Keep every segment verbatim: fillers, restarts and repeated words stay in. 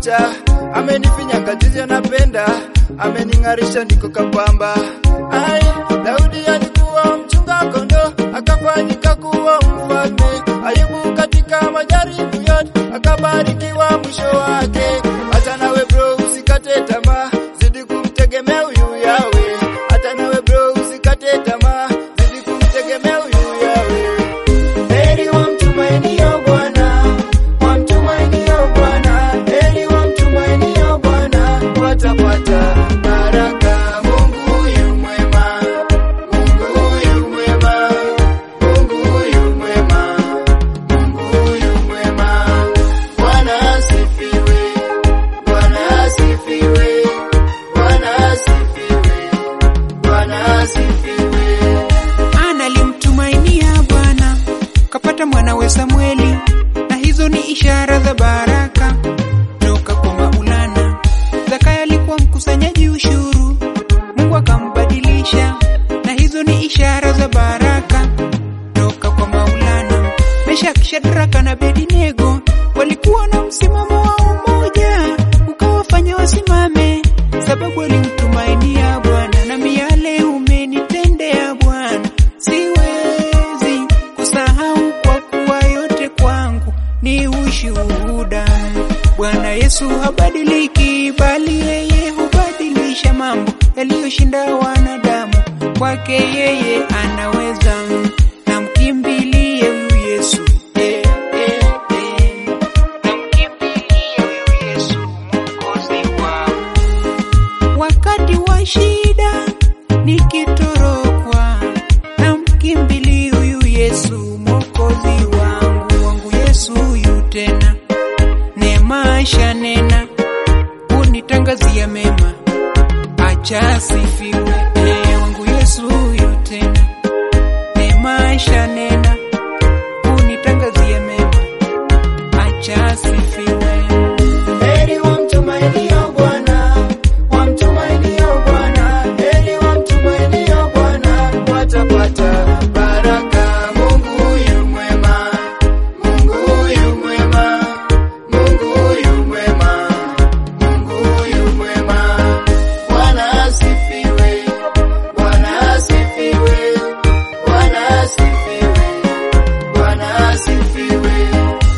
macha, amenifinyanga jinsi anapenda, ameningarisha niko kapamba. Ai, Daudi alikuwa mchunga kondoo, akafanyika kuwa mfalme. Ayubu katika majaribu yote, akabarikiwa mwisho wake. Hata nawe bro usikate tamaa, zidi kumtegemea huyu Yahweh. Hata nawe bro usikate tamaa, zidi kumtegemea huyu Yahweh. Heri wamtumainio Bwana, wamtumainio Bwana, heri wamtumainio Bwana, watapata baraka. Mungu yu mwema, Mungu yu mwema, Mungu yu mwema, Mungu yu mwema. Bwana asifiwe, Bwana asifiwe, Bwana asifiwe, Bwana asifiwe. Ana alimtumainia Bwana, kapata mwanawe Samueli, na hizo ni ishara za baraka toka kwa Maulana. Zakayo alikuwa mkusanyaji ushuru, Mungu akambadilisha, na hizo ni ishara za baraka toka kwa Maulana. Meshaki, Shadraka na Abednego walikuwa na msimamo wa umoja, ukawafanya wasimame, sababu walimtumainia Bwana. Na miale umenitendea Bwana, siwezi kusahau, kwa kuwa yote kwangu ni ushuhuda. Bwana Yesu habadiliki, bali yeye hubadilisha mambo yaliyoshinda wanadamu. Kwake yeye anaweza, na mkimbilie huyu Yesu. Eh, eh, eh. Na mkimbilie huyu Yesu, Mwokozi wangu. Wakati wa shida nikitorokwa, na mkimbilie huyu Yesu, Mwokozi wangu. Wangu Yesu yu tena, neema shanena, unitangazia mema, acha sifiwe. Eh, wangu Yesu yu tena, neema shanena, unitangazia mema, acha sifiwe. Heri wamtumainio Bwana, wamtumainio Bwana, heri wamtumainio Bwana, watapata baraka. Mungu yu mwema, Mungu yu mwema, Mungu yu mwema, Mungu yu mwema. Bwana asifiwe, Bwana asifiwe, Bwana asifiwe, Bwana asifiwe.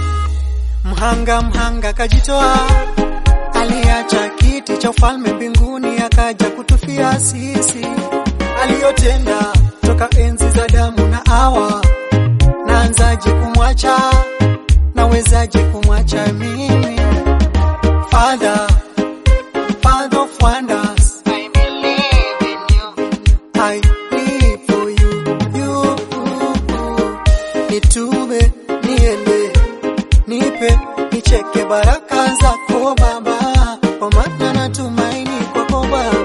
Mhanga mhanga kajitoa, aliacha kiti cha ufalme mbinguni, akaja kutufia sisi. Aliyotenda toka enzi za damu na Hawa, naanzaje kumwacha? Nawezaje kumwacha mimi? Father, Father of wonders, I believe in you, I live for you, you. Nitume niende, nipe nicheke baraka zako Baba, kwa maana natumaini kwako Baba.